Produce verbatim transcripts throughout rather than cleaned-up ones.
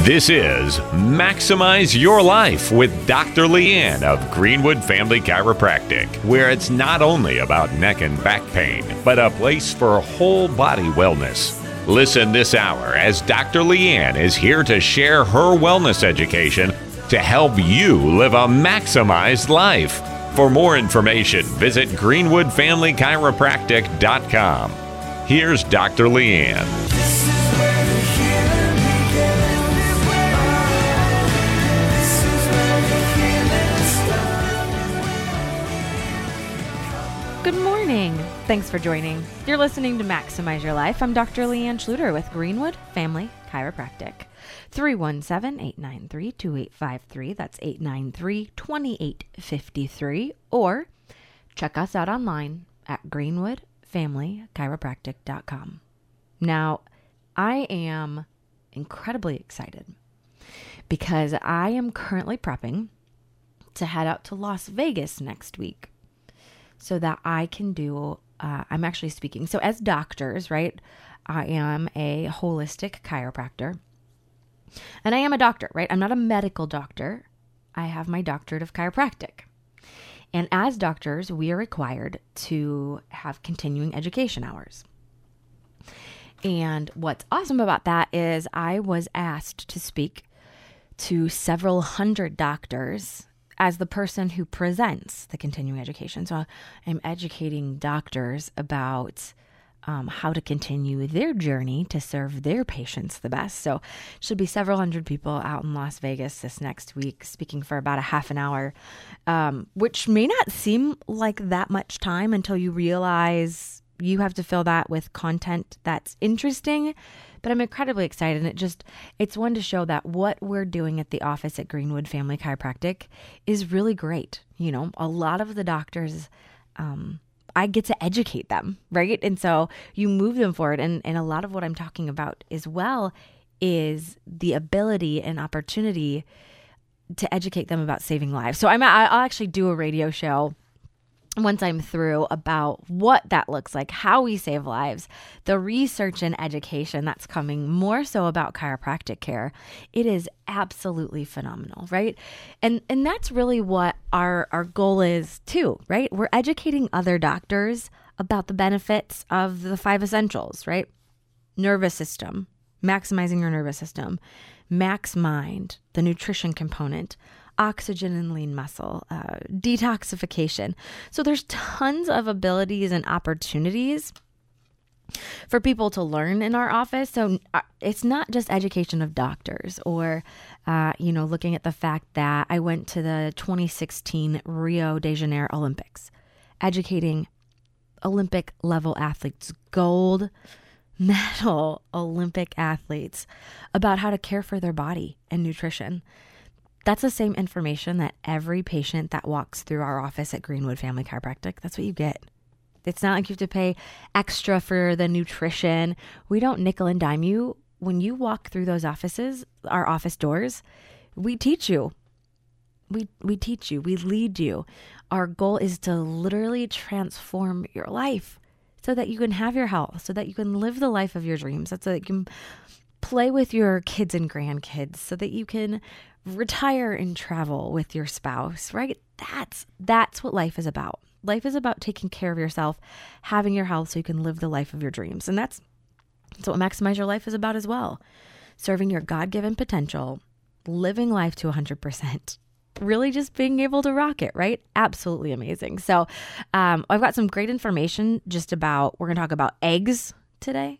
This is Maximize Your Life with Doctor Leanne of Greenwood Family Chiropractic, where it's not only about neck and back pain, but a place for whole body wellness. Listen this hour as Doctor Leanne is here to share her wellness education to help you live a maximized life. For more information, visit greenwood family chiropractic dot com. Here's Doctor Leanne. Good morning. Thanks for joining. You're listening to Maximize Your Life. I'm Doctor Leanne Schluter with Greenwood Family Chiropractic. three one seven, eight nine three, two eight five three. That's eight nine three, two eight five three. Or check us out online at greenwood family chiropractic dot com. Now, I am incredibly excited because I am currently prepping to head out to Las Vegas next week, so that I can do, uh, I'm actually speaking. So as doctors, right, I am a holistic chiropractor. And I am a doctor, right? I'm not a medical doctor. I have my doctorate of chiropractic. And as doctors, we are required to have continuing education hours. And what's awesome about that is I was asked to speak to several hundred doctors as the person who presents the continuing education. So I'm educating doctors about um, how to continue their journey to serve their patients the best. So should be several hundred people out in Las Vegas this next week, speaking for about a half an hour, um, which may not seem like that much time until you realize you have to fill that with content that's interesting. But I'm incredibly excited. And it just, it's one to show that what we're doing at the office at Greenwood Family Chiropractic is really great. You know, a lot of the doctors, um, I get to educate them, right? And so you move them forward. And, and a lot of what I'm talking about as well is the ability and opportunity to educate them about saving lives. So I'm, I'll actually do a radio show once I'm through about what that looks like, how we save lives, the research and education that's coming more so about chiropractic care. It is absolutely phenomenal, right? And and that's really what our, our goal is too, right? We're educating other doctors about the benefits of the five essentials, right? Nervous system, maximizing your nervous system, max mind, the nutrition component, oxygen and lean muscle, uh, detoxification. So there's tons of abilities and opportunities for people to learn in our office. So uh, it's not just education of doctors or, uh, you know, looking at the fact that I went to the twenty sixteen Rio de Janeiro Olympics, educating Olympic level athletes, gold medal Olympic athletes about how to care for their body and nutrition. That's the same information that every patient that walks through our office at Greenwood Family Chiropractic, that's what you get. It's not like you have to pay extra for the nutrition. We don't nickel and dime you. When you walk through those offices, our office doors, we teach you. We we teach you. We lead you. Our goal is to literally transform your life so that you can have your health, so that you can live the life of your dreams, so that you can play with your kids and grandkids, so that you can retire and travel with your spouse, right? That's that's what life is about. Life is about taking care of yourself, having your health so you can live the life of your dreams. And that's, that's what Maximize Your Life is about as well. Serving your God-given potential, living life to one hundred percent. Really just being able to rock it, right? Absolutely amazing. So um, I've got some great information just about, we're going to talk about eggs today.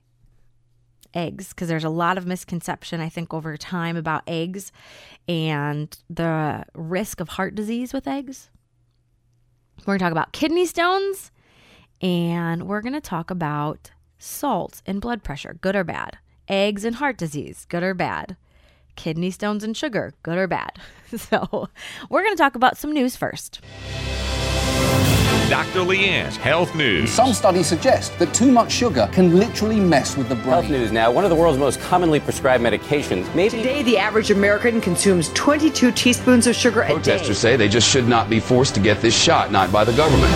Eggs, because there's a lot of misconception, I think, over time about eggs and the risk of heart disease with eggs. We're going to talk about kidney stones, and we're going to talk about salt and blood pressure, good or bad. Eggs and heart disease, good or bad. Kidney stones and sugar, good or bad. So we're going to talk about some news first. Doctor Leanne's Health News. Some studies suggest that too much sugar can literally mess with the brain. Health News now, one of the world's most commonly prescribed medications. Maybe Today, the average American consumes twenty-two teaspoons of sugar a day. Protesters say they just should not be forced to get this shot, not by the government.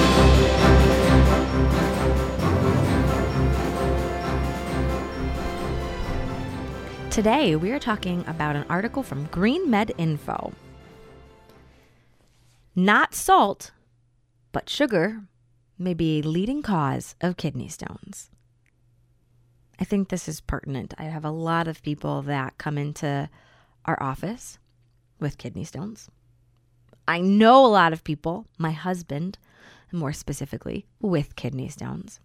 Today, we are talking about an article from Green Med Info. Not salt, but sugar may be a leading cause of kidney stones. I think this is pertinent. I have a lot of people that come into our office with kidney stones. I know a lot of people, my husband, more specifically, with kidney stones.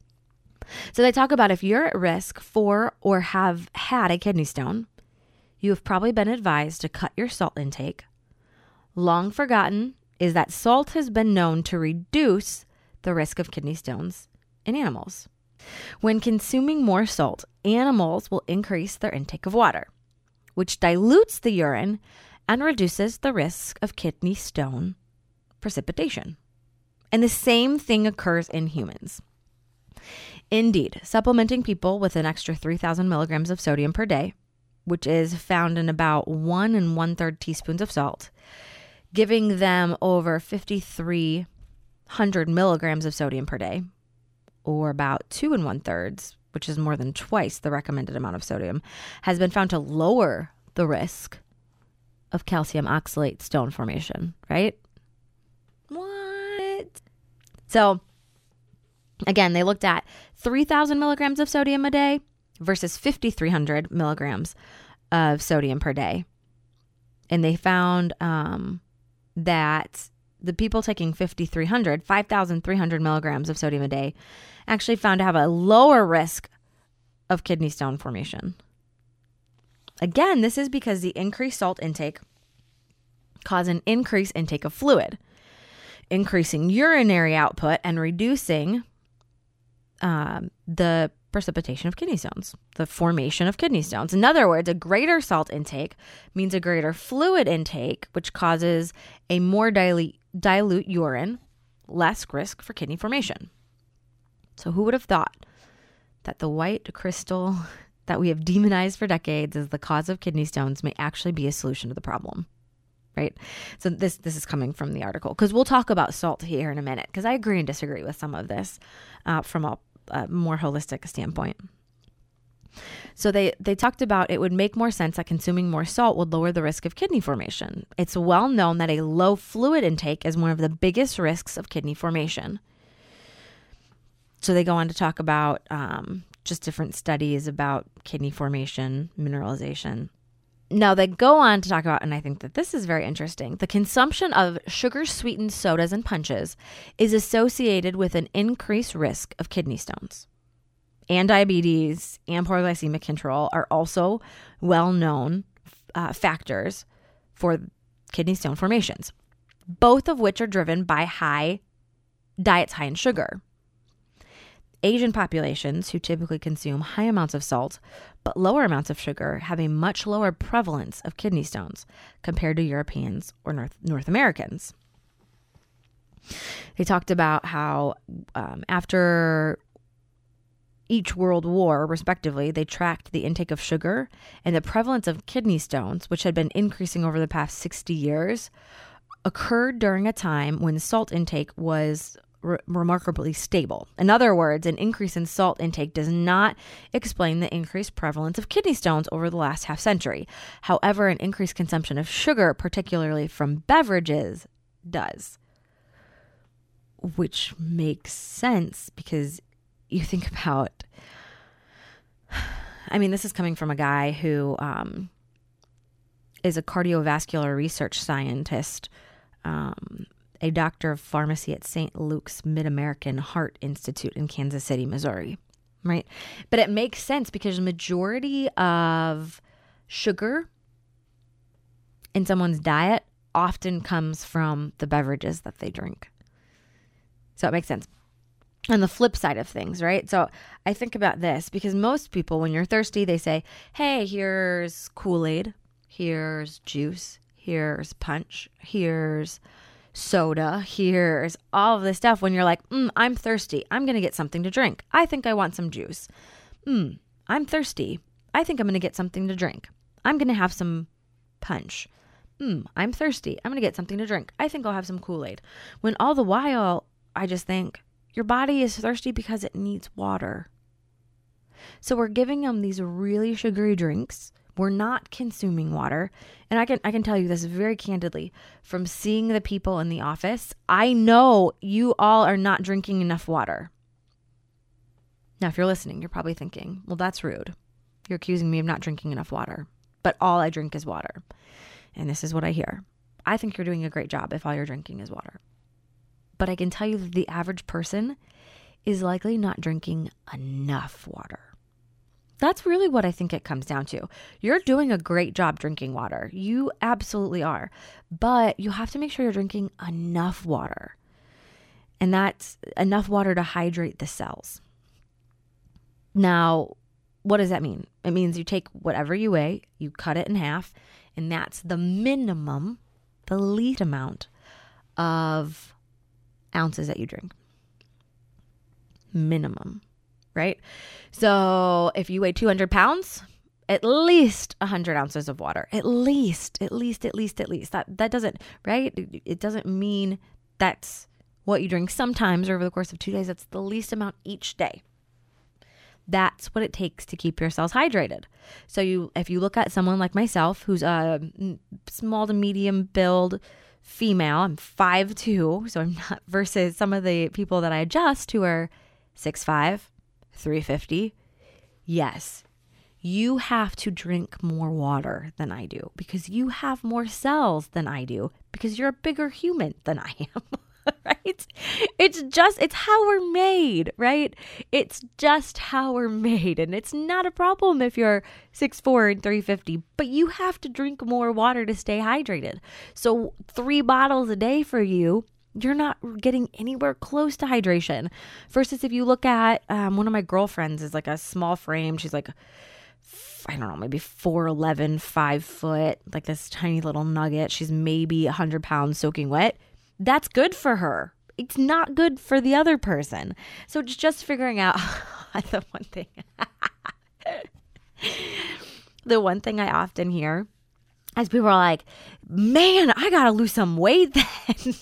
So they talk about if you're at risk for or have had a kidney stone, you have probably been advised to cut your salt intake. Long forgotten is that salt has been known to reduce the risk of kidney stones in animals. When consuming more salt, animals will increase their intake of water, which dilutes the urine and reduces the risk of kidney stone precipitation. And the same thing occurs in humans. Indeed, supplementing people with an extra three thousand milligrams of sodium per day, which is found in about one and one third teaspoons of salt, giving them over fifty-three hundred milligrams of sodium per day, or about two and one thirds, which is more than twice the recommended amount of sodium, has been found to lower the risk of calcium oxalate stone formation, right? What? So, again, they looked at three thousand milligrams of sodium a day versus fifty-three hundred milligrams of sodium per day. And they found um, that the people taking fifty-three hundred, five thousand three hundred milligrams of sodium a day, actually found to have a lower risk of kidney stone formation. Again, this is because the increased salt intake caused an increased intake of fluid, increasing urinary output and reducing um, the precipitation of kidney stones, the formation of kidney stones. In other words, a greater salt intake means a greater fluid intake, which causes a more dilute, dilute urine, less risk for kidney formation. So who would have thought that the white crystal that we have demonized for decades as the cause of kidney stones may actually be a solution to the problem, right? So this this is coming from the article, because we'll talk about salt here in a minute, because I agree and disagree with some of this uh, from a, a more holistic standpoint. So they, they talked about it would make more sense that consuming more salt would lower the risk of kidney formation. It's well known that a low fluid intake is one of the biggest risks of kidney formation. So they go on to talk about um, just different studies about kidney formation, mineralization. Now they go on to talk about, and I think that this is very interesting, the consumption of sugar-sweetened sodas and punches is associated with an increased risk of kidney stones. And diabetes and poor glycemic control are also well-known uh, factors for kidney stone formations, both of which are driven by high diets high in sugar. Asian populations, who typically consume high amounts of salt but lower amounts of sugar, have a much lower prevalence of kidney stones compared to Europeans or North, North Americans. They talked about how um, after each world war, respectively, they tracked the intake of sugar and the prevalence of kidney stones, which had been increasing over the past sixty years, occurred during a time when salt intake was re- remarkably stable. In other words, an increase in salt intake does not explain the increased prevalence of kidney stones over the last half century. However, an increased consumption of sugar, particularly from beverages, does. Which makes sense because you think about, I mean, this is coming from a guy who um, is a cardiovascular research scientist, um, a doctor of pharmacy at Saint Luke's Mid-American Heart Institute in Kansas City, Missouri, right? But it makes sense because the majority of sugar in someone's diet often comes from the beverages that they drink. So it makes sense. On the flip side of things, right? So I think about this because most people, when you're thirsty, they say, hey, here's Kool-Aid, here's juice, here's punch, here's soda, here's all of this stuff. When you're like, mm, I'm thirsty, I'm going to get something to drink. I think I want some juice. Mm, I'm thirsty. I think I'm going to get something to drink. I'm going to have some punch. Mm, I'm thirsty. I'm going to get something to drink. I think I'll have some Kool-Aid. When all the while, I just think, your body is thirsty because it needs water. So we're giving them these really sugary drinks we're not consuming water. And I can I can tell you this very candidly from seeing the people in the office. I know you all are not drinking enough water. Now, if you're listening, you're probably thinking, well, that's rude. You're accusing me of not drinking enough water, but all I drink is water. And this is what I hear. I think you're doing a great job if all you're drinking is water. But I can tell you that the average person is likely not drinking enough water. That's really what I think it comes down to. You're doing a great job drinking water. You absolutely are. But you have to make sure you're drinking enough water. And that's enough water to hydrate the cells. Now, what does that mean? It means you take whatever you weigh, you cut it in half, and that's the minimum, the least amount of ounces that you drink. Minimum, right? So if you weigh two hundred pounds, at least one hundred ounces of water. At least, at least, at least, at least. That that doesn't, right? It, it doesn't mean that's what you drink sometimes or over the course of two days. That's the least amount each day. That's what it takes to keep your cells hydrated. So you, if you look at someone like myself, who's a small to medium build female, I'm five two, so I'm not, versus some of the people that I adjust who are six five, three fifty. Yes, you have to drink more water than I do because you have more cells than I do because you're a bigger human than I am. Right? It's just, it's how we're made, right? It's just how we're made. And it's not a problem if you're six four and three fifty, but you have to drink more water to stay hydrated. So three bottles a day for you, you're not getting anywhere close to hydration. Versus if you look at um, one of my girlfriends is like a small frame. She's like, I don't know, maybe four eleven, five foot, like this tiny little nugget. She's maybe one hundred pounds soaking wet. That's good for her. It's not good for the other person. So it's just figuring out the one thing. The one thing I often hear is people are like, man, I got to lose some weight then.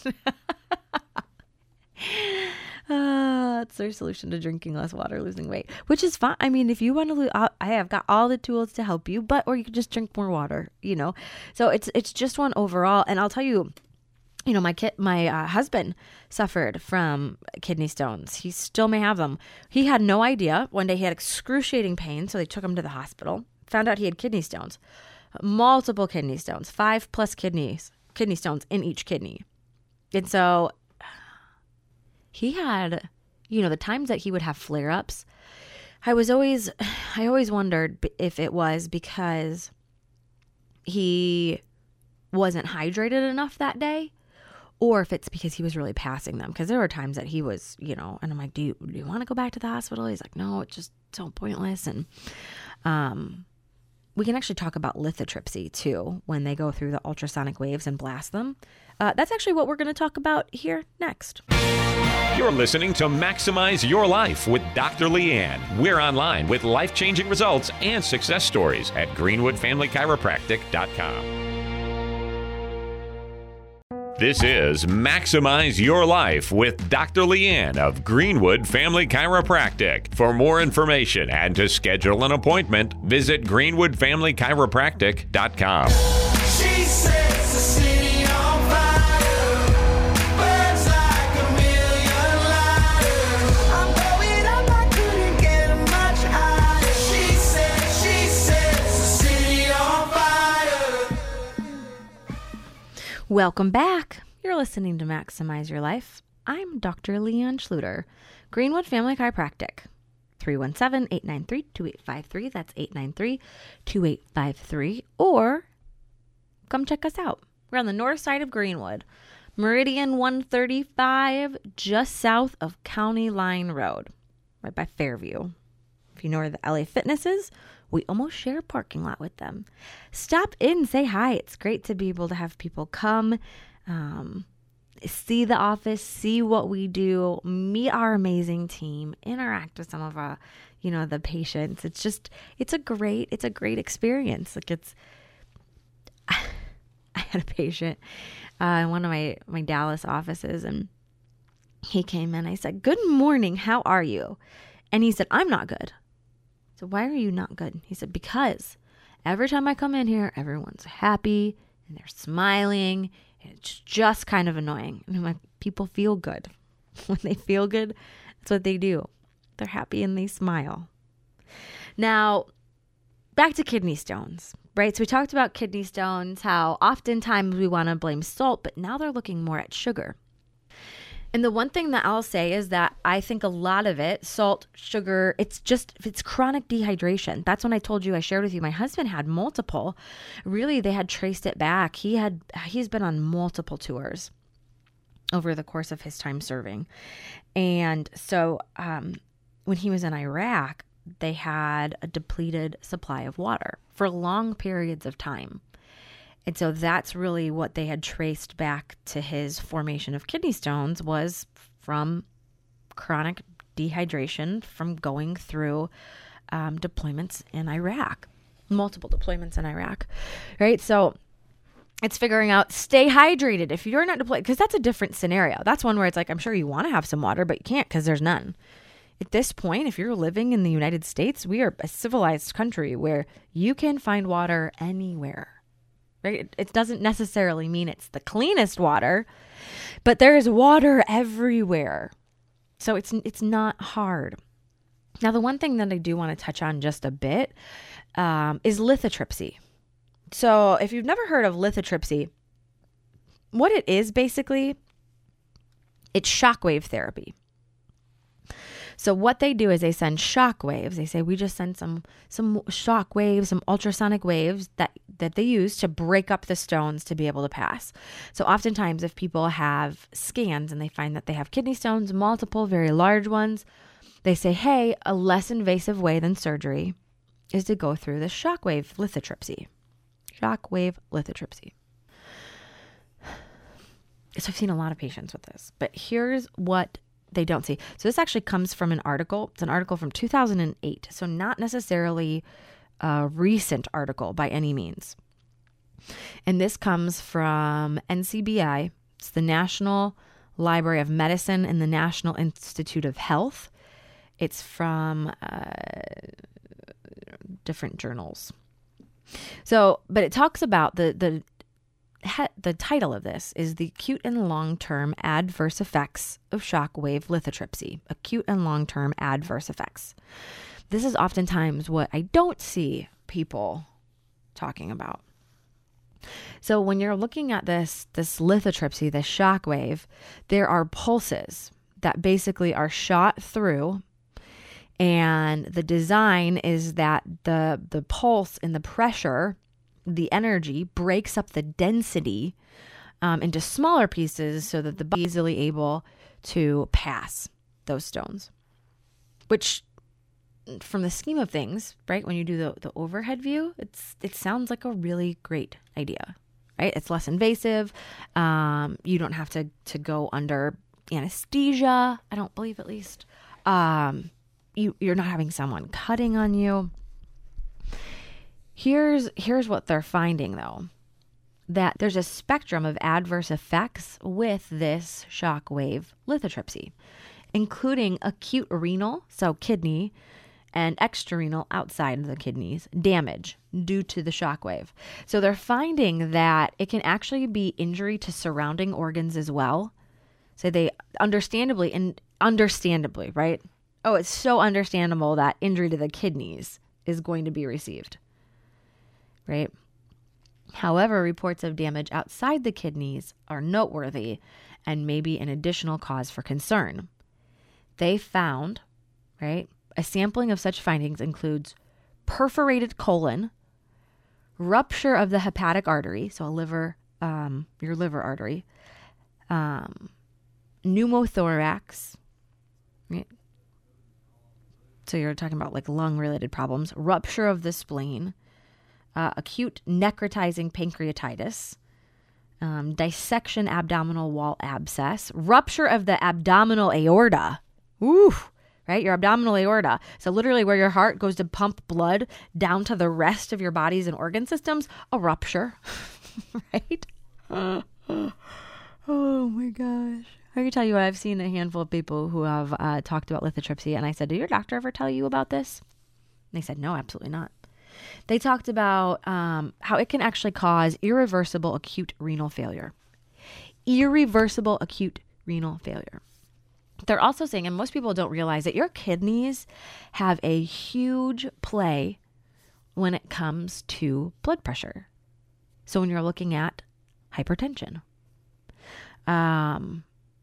uh, that's their solution to drinking less water, losing weight, which is fine. I mean, if you want to lose, I have got all the tools to help you, but, or you could just drink more water, you know? So it's, it's just one overall. And I'll tell you, You know, my kid, my uh, husband suffered from kidney stones. He still may have them. He had no idea. One day he had excruciating pain, so they took him to the hospital. Found out he had kidney stones, multiple kidney stones, five plus kidneys, kidney stones in each kidney. And so he had, you know, the times that he would have flare-ups. I was always, I always wondered if it was because he wasn't hydrated enough that day, or if it's because he was really passing them. Because there were times that he was, you know, and I'm like, do you, do you want to go back to the hospital? He's like, no, it's just so pointless. And um, we can actually talk about lithotripsy too, when they go through the ultrasonic waves and blast them. Uh, that's actually what we're going to talk about here next. You're listening to Maximize Your Life with Doctor Leanne. We're online with life-changing results and success stories at greenwood family chiropractic dot com. This is Maximize Your Life with Doctor Leanne of Greenwood Family Chiropractic. For more information and to schedule an appointment, visit greenwood family chiropractic dot com. She sets the city on fire, burns like a million lighters. I'm going up, I couldn't get much higher. She said, she sets the city on fire. Welcome back. You're listening to Maximize Your Life. I'm Doctor Leanne Schluter, Greenwood Family Chiropractic. three one seven, eight nine three, two eight five three. That's eight nine three, two eight five three. Or come check us out. We're on the north side of Greenwood, Meridian one thirty-five, just south of County Line Road, right by Fairview. If you know where the L A Fitness is, we almost share a parking lot with them. Stop in, say hi. It's great to be able to have people come, um, see the office, see what we do, meet our amazing team, interact with some of our, you know, the patients. It's just, it's a great, it's a great experience. Like it's, I had a patient uh, in one of my, my Dallas offices, and he came in. I said, "Good morning. How are you?" And he said, "I'm not good." So why are you not good? He said, "Because Every time I come in here, everyone's happy and they're smiling. And it's just kind of annoying. And I'm like, people feel good. When they feel good, that's what they do. They're happy and they smile. Now, back to kidney stones, right? So we talked about kidney stones, how oftentimes we want to blame salt, but now they're looking more at sugar. And the one thing that I'll say is that I think a lot of it, salt, sugar, it's just, it's chronic dehydration. That's when I told you, I shared with you, my husband had multiple. Really, they had traced it back. He had, he's been on multiple tours over the course of his time serving. And so um, when he was in Iraq, they had a depleted supply of water for long periods of time. And so that's really what they had traced back to his formation of kidney stones, was from chronic dehydration from going through um, deployments in Iraq, multiple deployments in Iraq, right? So it's figuring out, stay hydrated if you're not deployed, because that's a different scenario. That's one where it's like, I'm sure you want to have some water, but you can't because there's none. At this point, if you're living in the United States, we are a civilized country where you can find water anywhere. Right? It, it doesn't necessarily mean it's the cleanest water, but there is water everywhere. So it's it's not hard. Now, the one thing that I do want to touch on just a bit um, is lithotripsy. So if you've never heard of lithotripsy, what it is basically, it's shockwave therapy. So what they do is they send shock waves. They say, we just send some some shock waves, some ultrasonic waves that, that they use to break up the stones to be able to pass. So oftentimes if people have scans and they find that they have kidney stones, multiple very large ones, they say, hey, a less invasive way than surgery is to go through the shockwave lithotripsy. Shockwave lithotripsy. So I've seen a lot of patients with this, but here's what they don't see. So this actually comes from an article. It's an article from two thousand eight. So not necessarily a recent article by any means. And this comes from N C B I. It's the National Library of Medicine and the National Institute of Health. It's from uh, different journals. So, but it talks about the, the, The title of this is The Acute and Long-Term Adverse Effects of Shockwave Lithotripsy. Acute and Long-Term Adverse Effects. This is oftentimes what I don't see people talking about. So when you're looking at this, this lithotripsy, this shockwave, there are pulses that basically are shot through, and the design is that the the pulse and the pressure, the energy breaks up the density um, into smaller pieces so that the body is easily able to pass those stones, which from the scheme of things, right, when you do the, the overhead view, it's it sounds like a really great idea, right? It's less invasive. Um, you don't have to, to go under anesthesia, I don't believe, at least. Um, you, you're not having someone cutting on you. Here's here's what they're finding, though, that there's a spectrum of adverse effects with this shockwave lithotripsy, including acute renal, so kidney, and extrarenal, outside of the kidneys, damage due to the shockwave. So they're finding that it can actually be injury to surrounding organs as well. So they understandably, and understandably, right? Oh, it's so understandable that injury to the kidneys is going to be received. Right? However, reports of damage outside the kidneys are noteworthy and maybe an additional cause for concern. They found, right, a sampling of such findings includes perforated colon, rupture of the hepatic artery, so a liver, um, your liver artery, um, pneumothorax, right? So you're talking about like lung-related problems, rupture of the spleen, Uh, acute necrotizing pancreatitis, um, dissection abdominal wall abscess, rupture of the abdominal aorta. Ooh, right? Your abdominal aorta. So literally where your heart goes to pump blood down to the rest of your bodies and organ systems, a rupture, right? Uh, uh, oh my gosh. I can tell you, I've seen a handful of people who have uh, talked about lithotripsy, and I said, did your doctor ever tell you about this? And they said, no, absolutely not. They talked about um, how it can actually cause irreversible acute renal failure. Irreversible acute renal failure. They're also saying, and most people don't realize, that your kidneys have a huge play when it comes to blood pressure. So when you're looking at hypertension, um,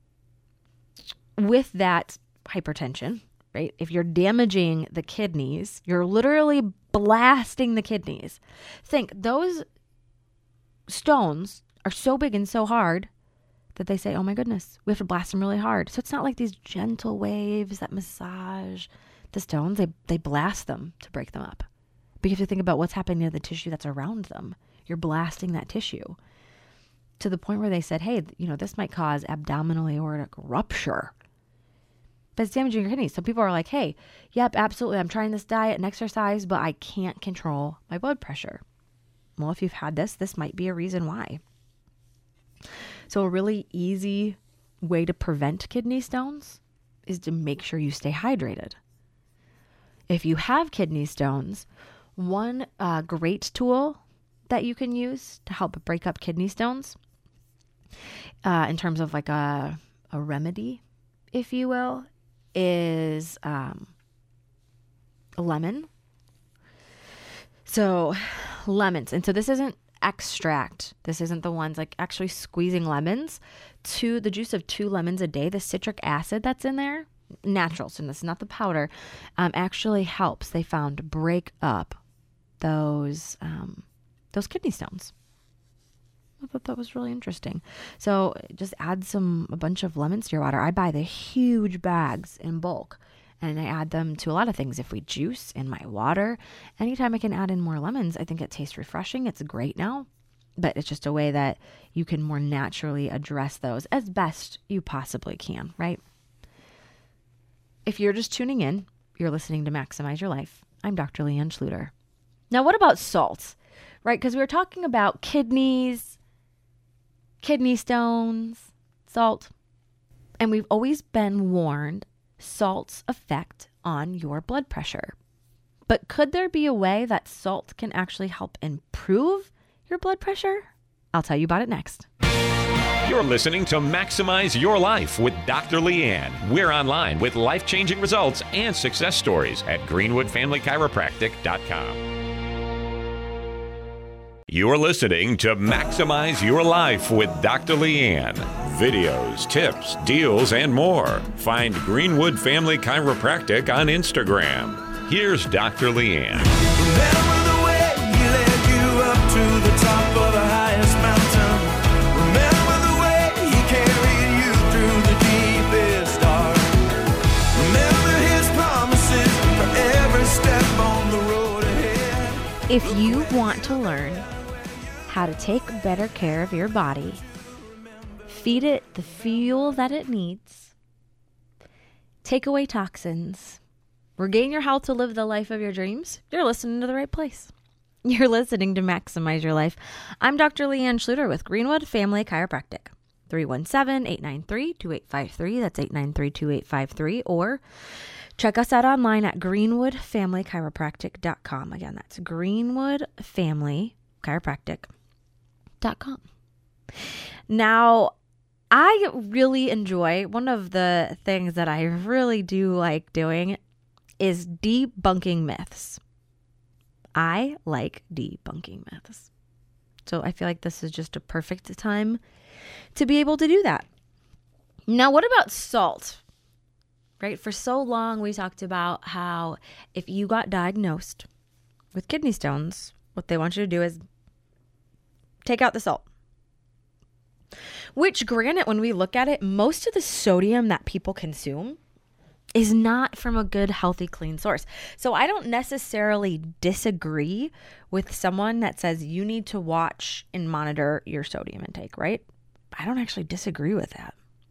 with that hypertension, right? If you're damaging the kidneys, you're literally blasting the kidneys. Think those stones are so big and so hard that they say, oh my goodness, we have to blast them really hard. So it's not like these gentle waves that massage the stones. They, they blast them to break them up. But you have to think about what's happening to the tissue that's around them. You're blasting that tissue to the point where they said, hey, you know, this might cause abdominal aortic rupture. But it's damaging your kidneys. So people are like, hey, yep, absolutely. I'm trying this diet and exercise, but I can't control my blood pressure. Well, if you've had this, this might be a reason why. So a really easy way to prevent kidney stones is to make sure you stay hydrated. If you have kidney stones, one uh, great tool that you can use to help break up kidney stones, uh, in terms of like a, a remedy, if you will, is um, a lemon. So lemons. And so this isn't extract. This isn't the ones like actually squeezing lemons. To the juice of two lemons a day, the citric acid that's in there, natural, so this is not the powder, um, actually helps, they found, break up those um, those kidney stones. I thought that was really interesting. So just add some a bunch of lemons to your water. I buy the huge bags in bulk, and I add them to a lot of things. If we juice in my water, anytime I can add in more lemons, I think it tastes refreshing. It's great now, but it's just a way that you can more naturally address those as best you possibly can, right? If you're just tuning in, you're listening to Maximize Your Life. I'm Doctor Leanne Schluter. Now, what about salt, right? Because we were talking about kidneys, kidney stones, salt, and we've always been warned salt's effect on your blood pressure. But could there be a way that salt can actually help improve your blood pressure? I'll tell you about it next. You're listening to Maximize Your Life with Doctor Leanne. We're online with life-changing results and success stories at greenwood family chiropractic dot com. You're listening to Maximize Your Life with Doctor Leanne. Videos, tips, deals, and more. Find Greenwood Family Chiropractic on Instagram. Here's Doctor Leanne. Remember the way he led you up to the top of the highest mountain. Remember the way he carried you through the deepest dark. Remember his promises for every step on the road ahead. If you want to learn how to take better care of your body, feed it the fuel that it needs, take away toxins, regain your health to live the life of your dreams, you're listening to the right place. You're listening to Maximize Your Life. I'm Doctor Leanne Schluter with Greenwood Family Chiropractic. three one seven, eight nine three, two eight five three. That's eight nine three, two eight five three. Or check us out online at greenwood family chiropractic dot com. Again, that's greenwood family chiropractic dot com. Now, I really enjoy, one of the things that I really do like doing is debunking myths. I like debunking myths. So I feel like this is just a perfect time to be able to do that. Now, what about salt? Right? For so long, we talked about how if you got diagnosed with kidney stones, what they want you to do is take out the salt. Which, granted, when we look at it, most of the sodium that people consume is not from a good, healthy, clean source. So I don't necessarily disagree with someone that says you need to watch and monitor your sodium intake, right? I don't actually disagree with that.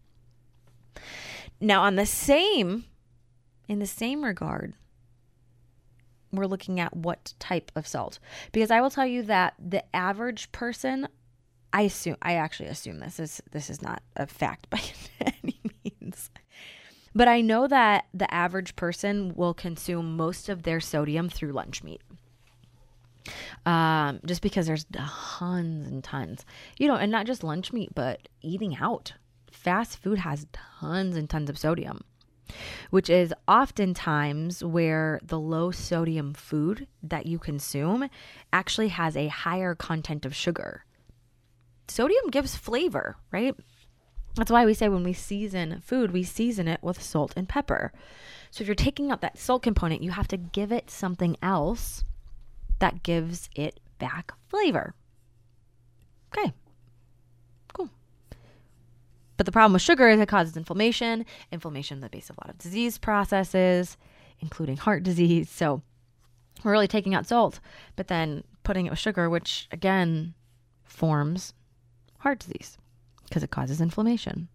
Now, on the same, in the same regard, we're looking at what type of salt. Because I will tell you that the average person, I assume, I actually assume this is, this is not a fact by any means. But I know that the average person will consume most of their sodium through lunch meat. Um, just because there's tons and tons, you know, and not just lunch meat, but eating out. Fast food has tons and tons of sodium, which is oftentimes where the low sodium food that you consume actually has a higher content of sugar. Sodium gives flavor, right? That's why we say when we season food, we season it with salt and pepper. So if you're taking out that salt component, you have to give it something else that gives it back flavor. Okay, cool. But the problem with sugar is it causes inflammation. Inflammation is the base of a lot of disease processes, including heart disease. So we're really taking out salt, but then putting it with sugar, which again forms heart disease because it causes inflammation.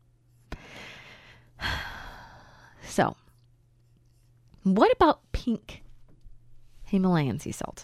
So, what about pink Himalayan sea salt?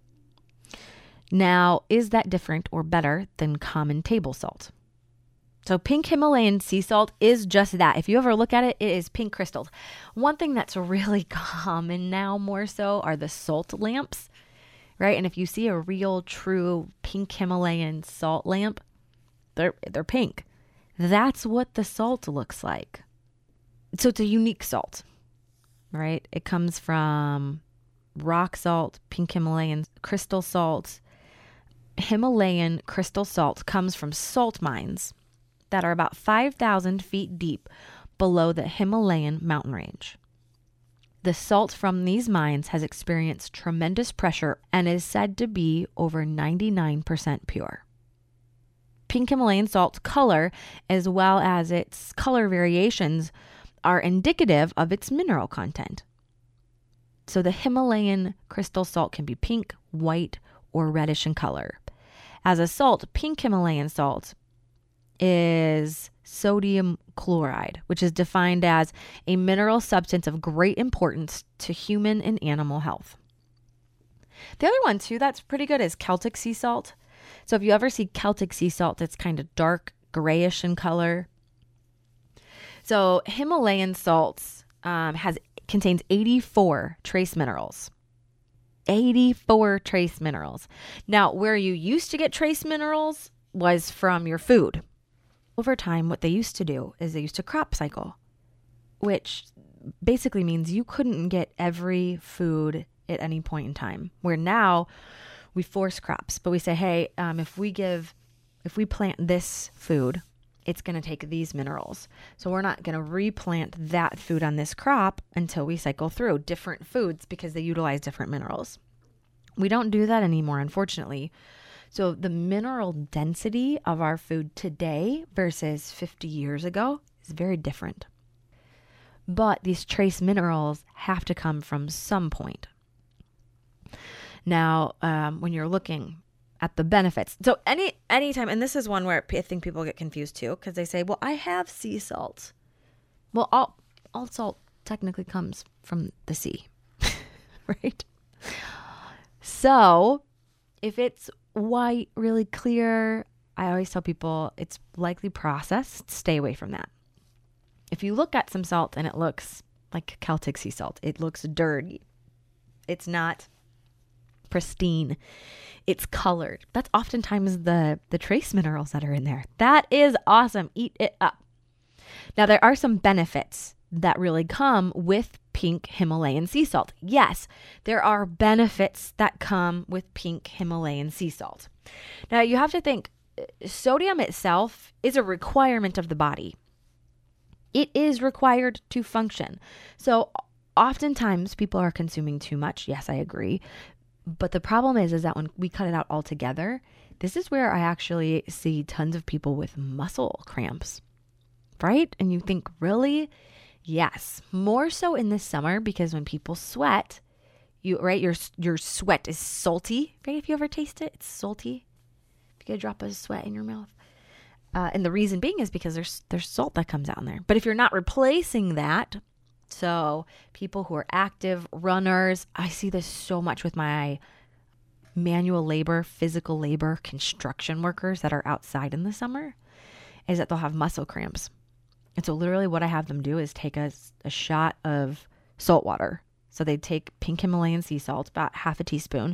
Now, is that different or better than common table salt? So pink Himalayan sea salt is just that. If you ever look at it, it is pink crystals. One thing that's really common now more so are the salt lamps, right? And if you see a real true pink Himalayan salt lamp, they're they're pink. That's what the salt looks like. So it's a unique salt, right? It comes from rock salt, pink Himalayan crystal salt. Himalayan crystal salt comes from salt mines that are about five thousand feet deep below the Himalayan mountain range. The salt from these mines has experienced tremendous pressure and is said to be over ninety-nine percent pure. Pink Himalayan salt's color, as well as its color variations, are indicative of its mineral content. So the Himalayan crystal salt can be pink, white, or reddish in color. As a salt, pink Himalayan salt is sodium chloride, which is defined as a mineral substance of great importance to human and animal health. The other one too that's pretty good is Celtic sea salt. So if you ever see Celtic sea salt, it's kind of dark grayish in color. So Himalayan salts um, has contains eighty-four trace minerals. eighty-four trace minerals. Now, where you used to get trace minerals was from your food. Over time, what they used to do is they used to crop cycle, which basically means you couldn't get every food at any point in time. Where now we force crops, but we say, hey, um, if we give, if we plant this food, it's going to take these minerals. So we're not going to replant that food on this crop until we cycle through different foods because they utilize different minerals. We don't do that anymore, unfortunately. So the mineral density of our food today versus fifty years ago is very different. But these trace minerals have to come from some point. Now, um, when you're looking at the benefits, so any anytime, and this is one where I think people get confused too, because they say, well, I have sea salt. Well, all, all salt technically comes from the sea, right? So if it's white, really clear, I always tell people it's likely processed. Stay away from that. If you look at some salt and it looks like Celtic sea salt, it looks dirty. It's not pristine. It's colored. That's oftentimes the, the trace minerals that are in there. That is awesome. Eat it up. Now, there are some benefits that really come with pink Himalayan sea salt. Yes, there are benefits that come with pink Himalayan sea salt. Now, you have to think, sodium itself is a requirement of the body. It is required to function. So oftentimes people are consuming too much. Yes, I agree. But the problem is, is that when we cut it out altogether, this is where I actually see tons of people with muscle cramps, right? And you think, really? Yes, more so in the summer because when people sweat, you right, your your sweat is salty, right? If you ever taste it, it's salty. If you get a drop of sweat in your mouth. Uh, and the reason being is because there's there's salt that comes out in there. But if you're not replacing that, so people who are active runners, I see this so much with my manual labor, physical labor, construction workers that are outside in the summer, is that they'll have muscle cramps. And so literally what I have them do is take a, a shot of salt water. So they take pink Himalayan sea salt, about half a teaspoon,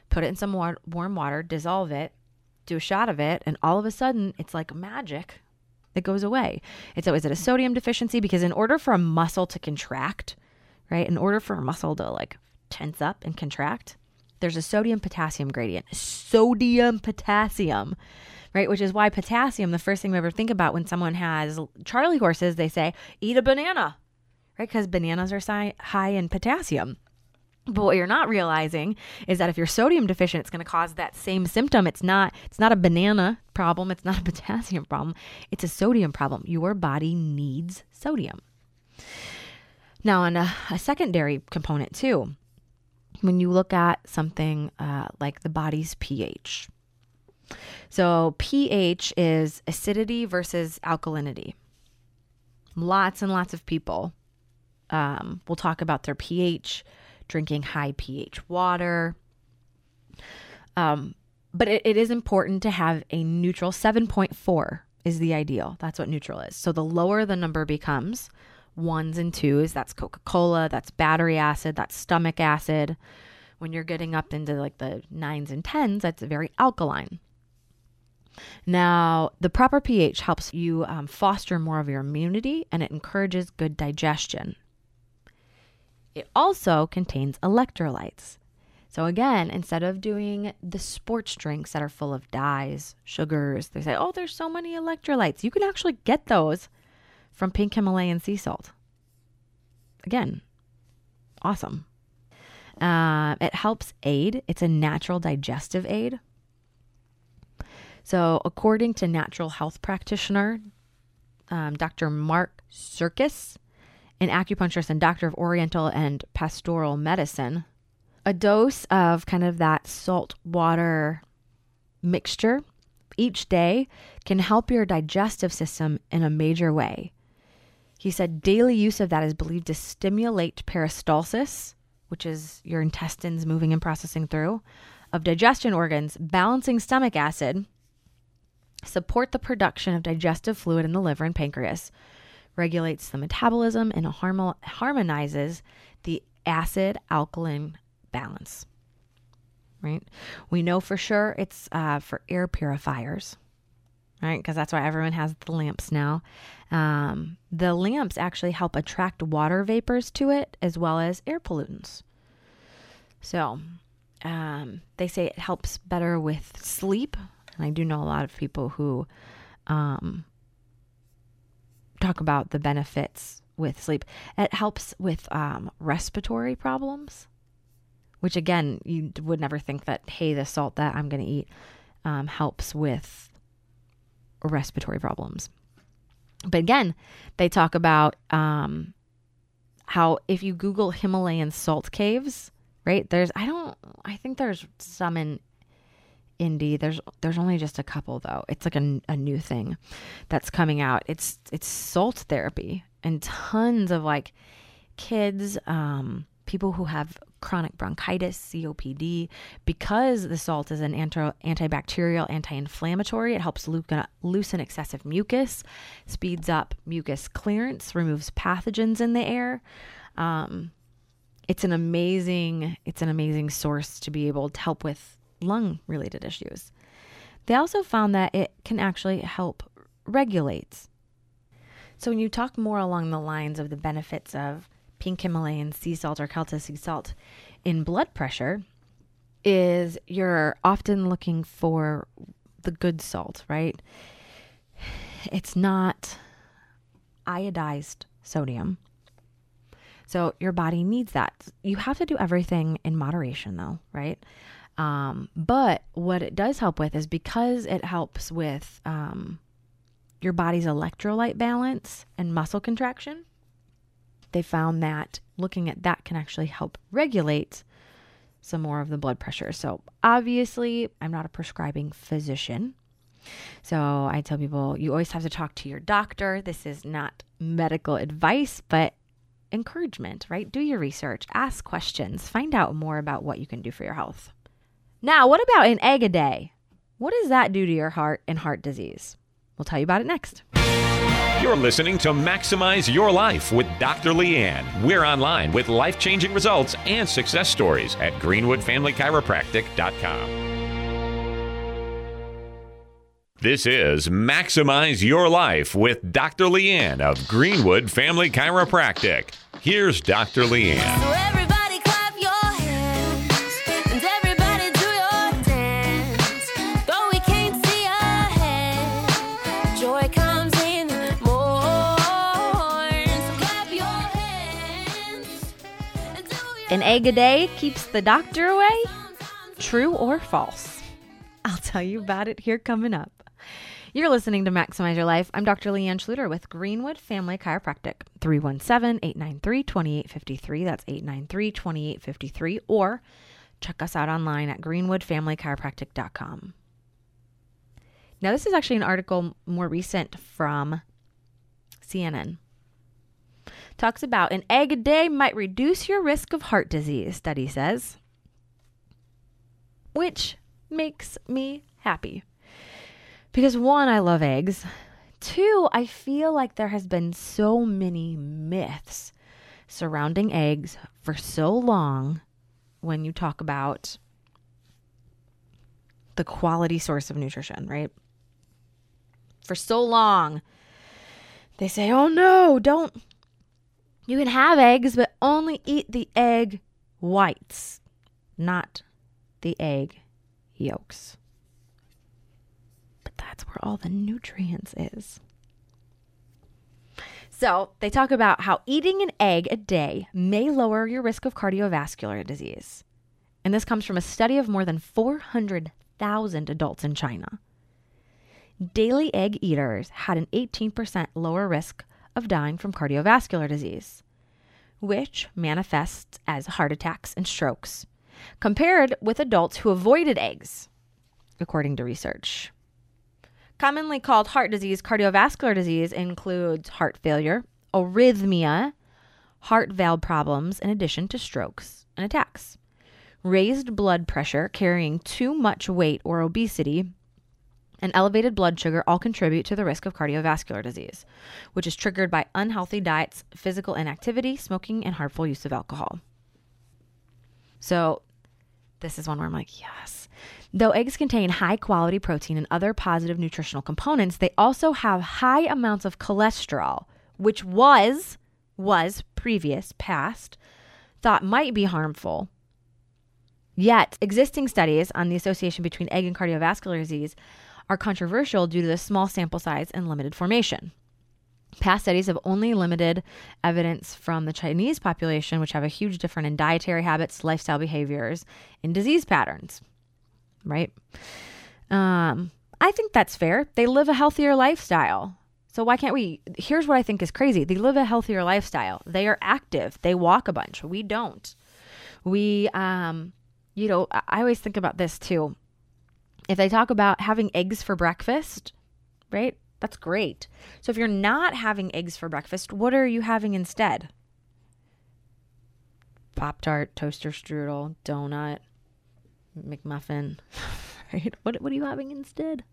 put it in some wa- warm water, dissolve it, do a shot of it, and all of a sudden it's like magic. It goes away. It's always at a sodium deficiency, because in order for a muscle to contract, right, in order for a muscle to like tense up and contract, there's a sodium potassium gradient. Sodium potassium, right? Which is why potassium, the first thing we ever think about when someone has Charlie horses, they say, eat a banana, right? Because bananas are si- high in potassium. But what you're not realizing is that if you're sodium deficient, it's going to cause that same symptom. It's not, it's not a banana problem. It's not a potassium problem. It's a sodium problem. Your body needs sodium. Now, on a, a secondary component too, when you look at something uh, like the body's pH. So pH is acidity versus alkalinity. Lots and lots of people um, will talk about their pH, drinking high pH water. Um, but it, it is important to have a neutral. seven point four is the ideal. That's what neutral is. So the lower the number becomes, ones and twos, that's Coca-Cola, that's battery acid, that's stomach acid. When you're getting up into like the nines and tens, that's very alkaline. Now, the proper pH helps you um, foster more of your immunity, and it encourages good digestion. It also contains electrolytes. So again, instead of doing the sports drinks that are full of dyes, sugars, they say, oh, there's so many electrolytes. You can actually get those from pink Himalayan sea salt. Again, awesome. Uh, it helps aid. It's a natural digestive aid. So according to natural health practitioner, um, Doctor Mark Serkis, an acupuncturist and doctor of Oriental and Pastoral Medicine, a dose of kind of that salt water mixture each day can help your digestive system in a major way. He said daily use of that is believed to stimulate peristalsis, which is your intestines moving and processing through, of digestion organs, balancing stomach acid, support the production of digestive fluid in the liver and pancreas, regulates the metabolism, and harmo- harmonizes the acid-alkaline balance, right? We know for sure it's uh, for air purifiers, right? Because that's why everyone has the lamps now. Um, the lamps actually help attract water vapors to it, as well as air pollutants. So um, they say it helps better with sleep. And I do know a lot of people who um, talk about the benefits with sleep. It helps with um, respiratory problems, which again, you would never think that, hey, the salt that I'm going to eat um, helps with respiratory problems. But again, they talk about um, how if you Google Himalayan salt caves, right, there's, I don't, I think there's some in Indy. There's there's only just a couple though. It's like a, a new thing that's coming out. It's it's salt therapy, and tons of like kids, um, people who have chronic bronchitis, C O P D, because the salt is an anti antibacterial, anti-inflammatory. It helps loosen, loosen excessive mucus, speeds up mucus clearance, removes pathogens in the air. Um, it's an amazing it's an amazing source to be able to help with lung related issues. They also found that it can actually help regulate. So when you talk more along the lines of the benefits of pink Himalayan sea salt or Celta sea salt in blood pressure, is you're often looking for the good salt, right? It's not iodized sodium. So your body needs that. You have to do everything in moderation though, right? Um, but what it does help with is because it helps with um, your body's electrolyte balance and muscle contraction, they found that looking at that can actually help regulate some more of the blood pressure. So obviously, I'm not a prescribing physician. So I tell people, you always have to talk to your doctor. This is not medical advice, but encouragement, right? Do your research, ask questions, find out more about what you can do for your health. Now, what about an egg a day? What does that do to your heart and heart disease? We'll tell you about it next. You're listening to Maximize Your Life with Doctor Leanne. We're online with life-changing results and success stories at greenwood family chiropractic dot com. This is Maximize Your Life with Doctor Leanne of Greenwood Family Chiropractic. Here's Doctor Leanne. So everybody clap your hands, and everybody do your dance. Though we can't see ahead, joy comes in the morning. So clap your hands and do your An egg a day keeps the doctor away? True or false? I'll tell you about it here coming up. You're listening to Maximize Your Life. I'm Doctor Leanne Schluter with Greenwood Family Chiropractic. three one seven, eight nine three, two eight five three. That's eight nine three, two eight five three. Or check us out online at greenwood family chiropractic dot com. Now, this is actually an article more recent from C N N. Talks about an egg a day might reduce your risk of heart disease, study says. Which makes me happy. Because one, I love eggs. Two, I feel like there has been so many myths surrounding eggs for so long when you talk about the quality source of nutrition, right? For so long, they say, oh no, don't, you can have eggs, but only eat the egg whites, not the egg yolks. That's where all the nutrients is. So they talk about how eating an egg a day may lower your risk of cardiovascular disease. And this comes from a study of more than four hundred thousand adults in China. Daily egg eaters had an eighteen percent lower risk of dying from cardiovascular disease, which manifests as heart attacks and strokes, compared with adults who avoided eggs, according to research. Commonly called heart disease, cardiovascular disease includes heart failure, arrhythmia, heart valve problems, in addition to strokes and attacks. Raised blood pressure, carrying too much weight or obesity, and elevated blood sugar all contribute to the risk of cardiovascular disease, which is triggered by unhealthy diets, physical inactivity, smoking, and harmful use of alcohol. So this is one where I'm like, yes. Though eggs contain high quality protein and other positive nutritional components, they also have high amounts of cholesterol, which was, was previous, past, thought might be harmful. Yet, existing studies on the association between egg and cardiovascular disease are controversial due to the small sample size and limited formation. Past studies have only limited evidence from the Chinese population, which have a huge difference in dietary habits, lifestyle behaviors, and disease patterns. Right? Um, I think that's fair. They live a healthier lifestyle. So why can't we? Here's what I think is crazy. They live a healthier lifestyle. They are active. They walk a bunch. We don't. We, um, you know, I always think about this too. If they talk about having eggs for breakfast, right? That's great. So if you're not having eggs for breakfast, what are you having instead? Pop-Tart, toaster strudel, donut, McMuffin, right? What what are you having instead?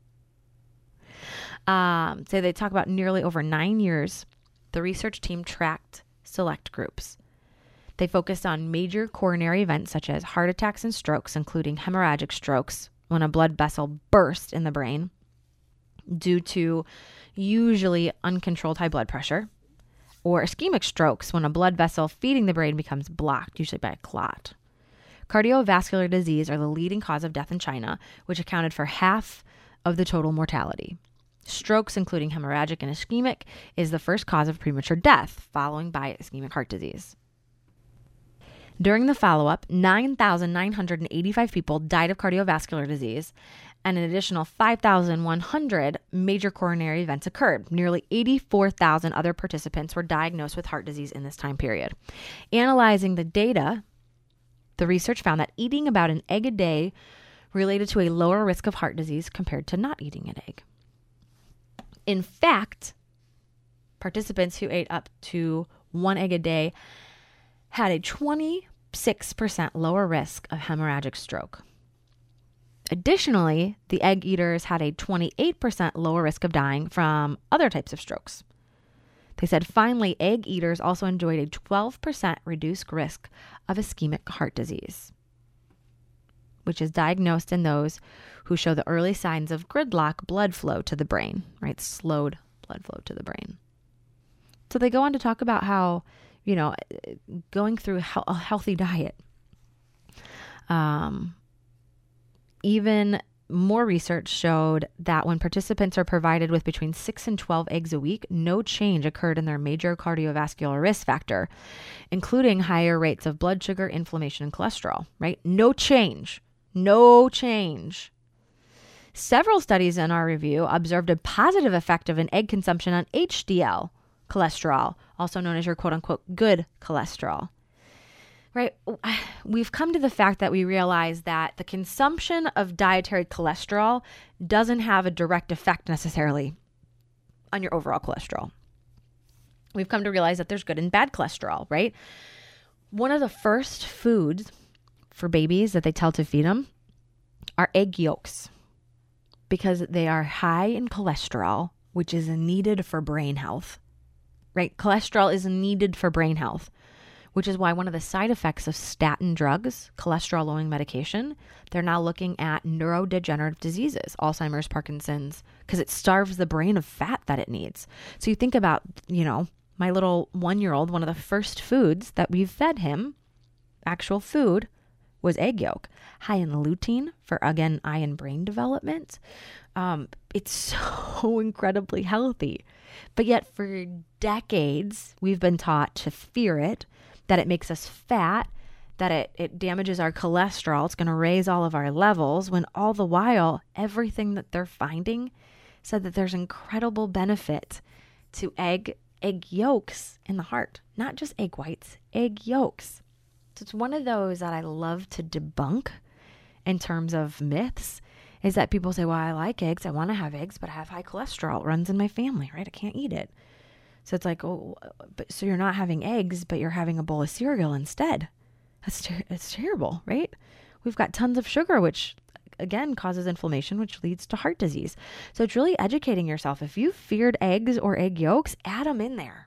Um, so they talk about nearly over nine years, the research team tracked select groups. They focused on major coronary events such as heart attacks and strokes, including hemorrhagic strokes when a blood vessel bursts in the brain due to usually uncontrolled high blood pressure, or ischemic strokes when a blood vessel feeding the brain becomes blocked, usually by a clot. Cardiovascular disease are the leading cause of death in China, which accounted for half of the total mortality. Strokes, including hemorrhagic and ischemic, is the first cause of premature death, following by ischemic heart disease. During the follow-up, nine thousand nine hundred eighty-five people died of cardiovascular disease, and an additional five thousand one hundred major coronary events occurred. Nearly eighty-four thousand other participants were diagnosed with heart disease in this time period. Analyzing the data, the research found that eating about an egg a day related to a lower risk of heart disease compared to not eating an egg. In fact, participants who ate up to one egg a day had a twenty-six percent lower risk of hemorrhagic stroke. Additionally, the egg eaters had a twenty-eight percent lower risk of dying from other types of strokes. They said, finally, egg eaters also enjoyed a twelve percent reduced risk of ischemic heart disease, which is diagnosed in those who show the early signs of gridlock blood flow to the brain, right? Slowed blood flow to the brain. So they go on to talk about how, you know, going through a healthy diet, um, even more research showed that when participants are provided with between six and twelve eggs a week, no change occurred in their major cardiovascular risk factor, including higher rates of blood sugar, inflammation, and cholesterol, right? No change. No change. Several studies in our review observed a positive effect of an egg consumption on H D L cholesterol, also known as your quote unquote good cholesterol. Right? We've come to the fact that we realize that the consumption of dietary cholesterol doesn't have a direct effect necessarily on your overall cholesterol. We've come to realize that there's good and bad cholesterol, right? One of the first foods for babies that they tell to feed them are egg yolks because they are high in cholesterol, which is needed for brain health, right? Cholesterol is needed for brain health, which is why one of the side effects of statin drugs, cholesterol-lowering medication, they're now looking at neurodegenerative diseases, Alzheimer's, Parkinson's, because it starves the brain of fat that it needs. So you think about, you know, my little one-year-old, one of the first foods that we've fed him, actual food, was egg yolk, high in lutein for, again, eye and brain development. Um, it's so incredibly healthy. But yet for decades, we've been taught to fear it, that it makes us fat, that it, it damages our cholesterol, it's going to raise all of our levels, when all the while, everything that they're finding said that there's incredible benefit to egg, egg yolks in the heart, not just egg whites, egg yolks. So it's one of those that I love to debunk in terms of myths, is that people say, well, I like eggs, I want to have eggs, but I have high cholesterol, it runs in my family, right? I can't eat it. So it's like, oh, but so you're not having eggs, but you're having a bowl of cereal instead. That's ter- it's terrible, right? We've got tons of sugar, which again causes inflammation, which leads to heart disease. So it's really educating yourself. If you feared eggs or egg yolks, add them in there.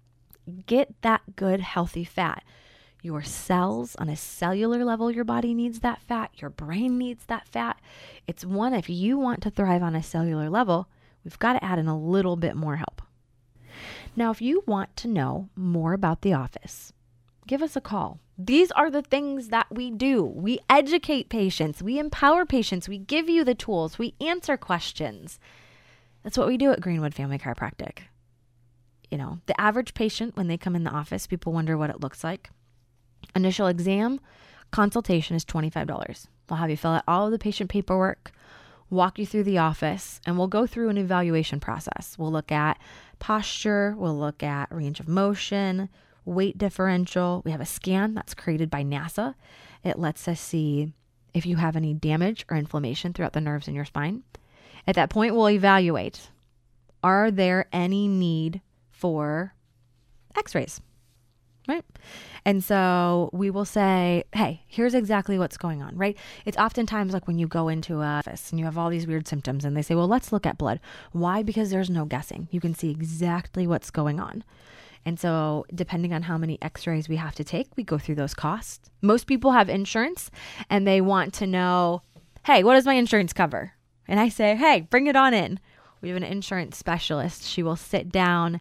Get that good, healthy fat. Your cells, on a cellular level, your body needs that fat. Your brain needs that fat. It's one, if you want to thrive on a cellular level, we've got to add in a little bit more help. Now, if you want to know more about the office, give us a call. These are the things that we do. We educate patients. We empower patients. We give you the tools. We answer questions. That's what we do at Greenwood Family Chiropractic. You know, the average patient, when they come in the office, people wonder what it looks like. Initial exam, consultation is twenty-five dollars. They'll have you fill out all of the patient paperwork, walk you through the office, and we'll go through an evaluation process. We'll look at posture, we'll look at range of motion, weight differential. We have a scan that's created by NASA. It lets us see if you have any damage or inflammation throughout the nerves in your spine. At that point, we'll evaluate. Are there any need for x-rays? Right? And so we will say, hey, here's exactly what's going on, right? It's oftentimes like when you go into an office and you have all these weird symptoms and they say, well, let's look at blood. Why? Because there's no guessing. You can see exactly what's going on. And so depending on how many x-rays we have to take, we go through those costs. Most people have insurance and they want to know, hey, what does my insurance cover? And I say, hey, bring it on in. We have an insurance specialist. She will sit down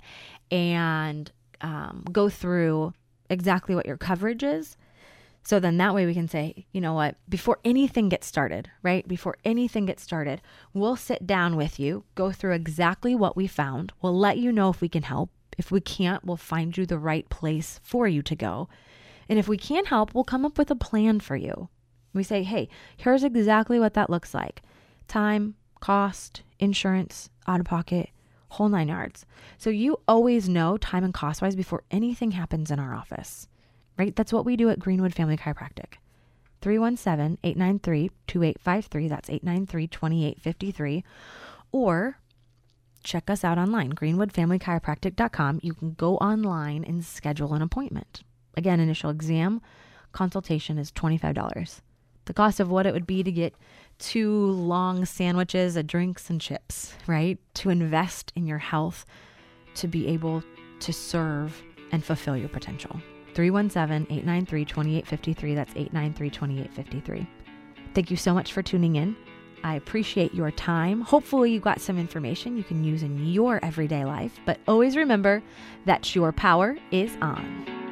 and um, go through exactly what your coverage is. So then that way we can say, you know what, before anything gets started, right? Before anything gets started, we'll sit down with you, go through exactly what we found. We'll let you know if we can help. If we can't, we'll find you the right place for you to go. And if we can't help, we'll come up with a plan for you. We say, hey, here's exactly what that looks like. Time, cost, insurance, out of pocket, whole nine yards. So you always know time and cost wise before anything happens in our office, right? That's what we do at Greenwood Family Chiropractic. three one seven, eight nine three, two eight five three. That's eight nine three, two eight five three. Or check us out online, greenwood family chiropractic dot com. You can go online and schedule an appointment. Again, initial exam consultation is twenty-five dollars. The cost of what it would be to get two long sandwiches, a drinks and chips, right? To invest in your health, to be able to serve and fulfill your potential. three one seven, eight nine three, two eight five three. That's eight nine three, two eight five three. Thank you so much for tuning in. I appreciate your time. Hopefully you got some information you can use in your everyday life, but always remember that your power is on.